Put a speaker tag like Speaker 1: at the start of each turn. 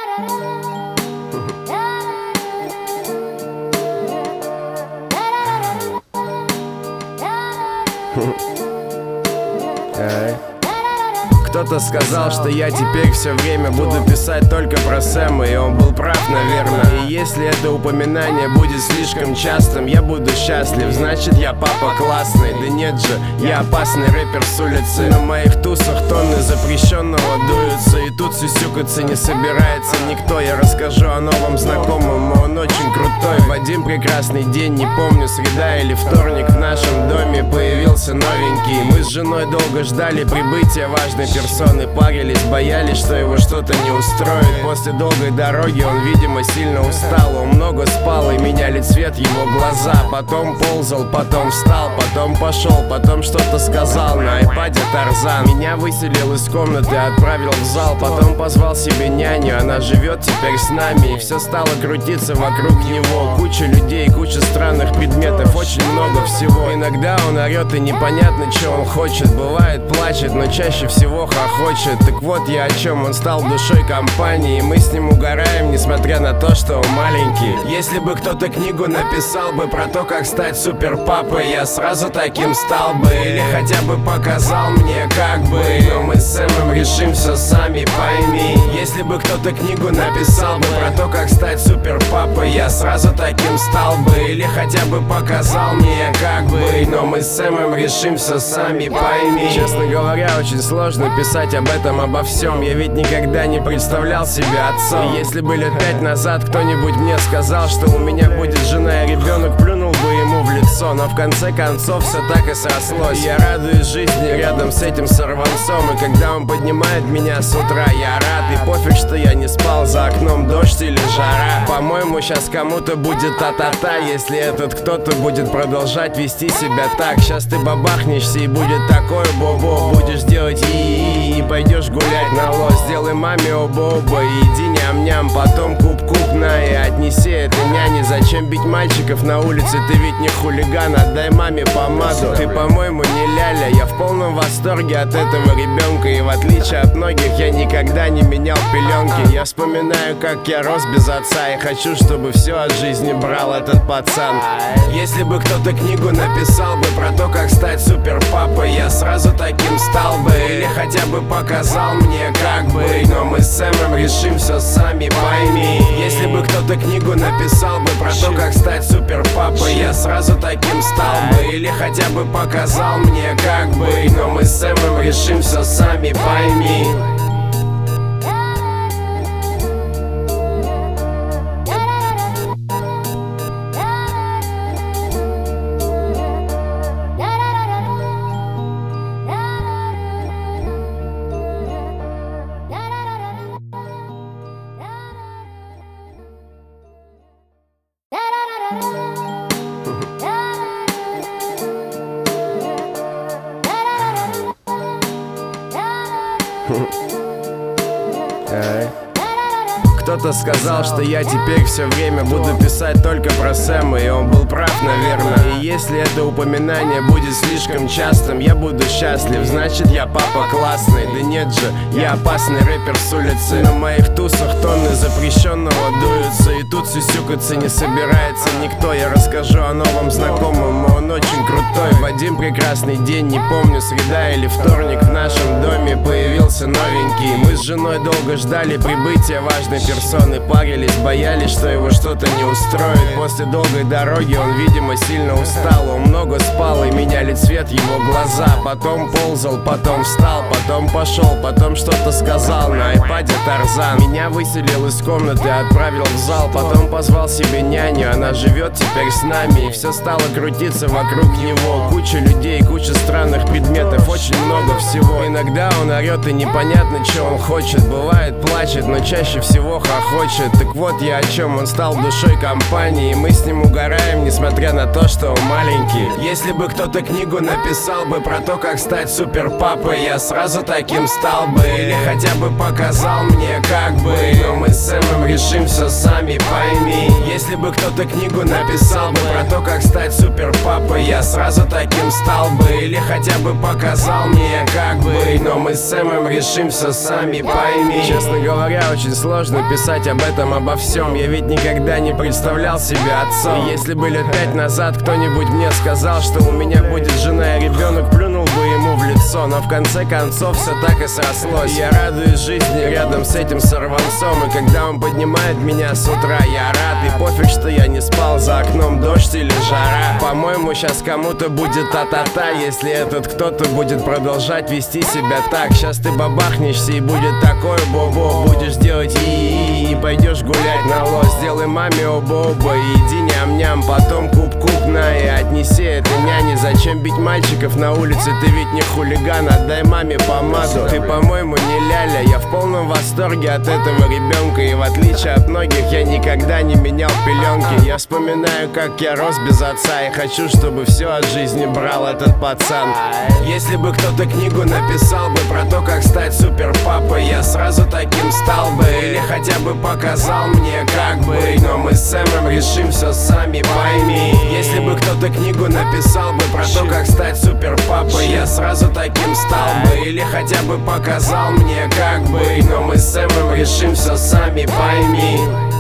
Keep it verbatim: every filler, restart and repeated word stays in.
Speaker 1: Кто-то сказал, что я теперь все время буду писать только про Сэма, и он был прав, наверное. И если это упоминание будет слишком частым, я буду счастлив, значит я папа классный. Да нет же, я опасный рэпер с улицы. На моих тусах тонны запрещенного дуются, и тут сюсюкаться не собирается никто. Я расскажу о новом знакомом, он очень крутой. В один прекрасный день, не помню, среда или вторник, в нашем доме появился новенький. Мы с женой долго ждали прибытия важной персоны. Персоны парились, боялись, что его что-то не устроит. После долгой дороги он, видимо, сильно устал. Он много спал, и меняли цвет его глаза. Потом ползал, потом встал, потом пошел, потом что-то сказал на айпаде Тарзан. Меня выселил из комнаты, отправил в зал. Потом позвал себе няню, она живет теперь с нами. И все стало крутиться вокруг него. Куча людей, куча странных предметов, очень много всего. Иногда он орет, и непонятно, что он хочет. Бывает, плачет, но чаще всего хохочет. Так вот я о чем, он стал душой компании, и мы с ним угораем, несмотря на то, что он маленький. Если бы кто-то книгу написал бы про то, как стать супер папой, я сразу таким стал бы. Или хотя бы показал мне, как бы. Но мы с Сэмом решим все сами, пойми. Если бы кто-то книгу написал бы про то, как стать супер папой, я сразу таким стал бы. Или хотя бы показал мне, как бы. Но мы с Сэмом решим все сами, пойми. Честно говоря, очень сложно писать об этом, обо всем. Я ведь никогда не представлял себя отцом. И если бы лет пять назад кто-нибудь мне сказал, что у меня будет жена и ребенок, плюнул бы ему в лицо. Но в конце концов все так и срослось. Я радуюсь жизни рядом с этим сорванцом. И когда он поднимает меня с утра, я рад. И пофиг, что я не спал, за окном дождь или жара. По-моему, сейчас кому-то будет та-та-та, если этот кто-то будет продолжать вести себя так. Сейчас ты бабахнешься, и будет такое бобо. Будешь делать и и пойдешь гулять на лос. Сделай маме оба-оба и иди ням-ням. Потом куб-куб на и отнеси это няне. Зачем бить мальчиков на улице? Ты ведь не хулиган, отдай маме помаду. Ты, по-моему, не ляля. Я в полном восторге от этого ребенка. И в отличие от многих, я никогда не менял пеленки. Я вспоминаю, как я рос без отца, и хочу, чтобы все от жизни брал этот пацан. Если бы кто-то книгу написал бы про то, как стать супер папой, я сразу таким стал бы. Или хотя бы показал мне, как бы. Но мы с Сэмом решим все сами, пойми. Если бы кто-то книгу написал бы про то, как стать супер папой, я сразу таким стал бы. Или хотя бы показал мне, как бы. Но мы с Сэмом решим все сами, пойми. Кто-то сказал, что я теперь все время буду писать только про Сэма, и он был прав, наверное. И если это упоминание будет слишком частым, я буду счастлив, значит я папа классный. Да нет же, я опасный рэпер с улицы. На моих тусах тонны запрещенного дуются, и тут сюсюкаться не собирается никто. Я расскажу о новом знакомом, он очень крутой. В один прекрасный день, не помню, среда или вторник, в нашем доме появился новенький. Мы с женой долго ждали прибытия важной персоны. Парились, боялись, что его что-то не устроит. После долгой дороги он, видимо, сильно устал. Он много спал, и меняли цвет его глаза. Потом ползал, потом встал, потом пошел, потом что-то сказал на айпаде Тарзан. Меня выселил из комнаты, отправил в зал. Потом позвал себе няню, она живет теперь с нами. И все стало крутиться вокруг него. Куча людей, куча странных предметов, очень много всего. Иногда он орет, и непонятно, что он хочет. Бывает, плачет, но чаще всего хохочет. Так вот я о чем, он стал душой компании, и мы с ним угораем, несмотря на то, что он маленький. Если бы кто-то книгу написал бы про то, как стать супер папой, я сразу таким стал бы. Или хотя бы показал мне, как бы. Но мы с с Сэмом решим все сами, пойми. Если бы кто-то книгу написал бы про то, как стать супер папой, я сразу таким стал бы, или хотя бы показал мне, как бы. Но мы с Сэмом решим все сами, пойми. Честно говоря, очень сложно писать об этом, обо всем. Я ведь никогда не представлял себя отцом. И если бы лет пять назад кто-нибудь мне сказал, что у меня будет жена и ребенок, плюнул бы ему в лицо. Но в конце концов все так и срослось. Я радуюсь жизни рядом с этим сорванцом. И когда он поднимает меня с утра, я рад. И пофиг, что я не спал, за окном дождь или жара. По-моему, сейчас кому-то будет та-та-та, если этот кто-то будет продолжать вести себя так. Сейчас ты бабахнешься и будет такое бобо. Будешь делать и и пойдешь гулять на лос. Сделай маме оба-оба и иди ням-ням. Потом куп-куп на и отнеси это няне. Зачем бить мальчиков на улице? Ты ведь не хулиган, отдай маме помаду. Ты, по-моему, не ляля. Я в полном восторге от этого ребенка. И в отличие от многих, я никогда не менял пеленки. Я вспоминаю, как я рос без отца. И хочу, чтобы все от жизни брал этот пацан. Если бы кто-то книгу написал бы про то, как стать супер папой, я сразу таким стал бы, или хотя бы показал мне, как бы. Но мы с Сэмом решим все сами, пойми. Если бы кто-то книгу написал бы про то, как стать супер папой, я сразу таким стал бы, или хотя бы показал мне, как бы. Но мы с Сэмом решим все сами, пойми.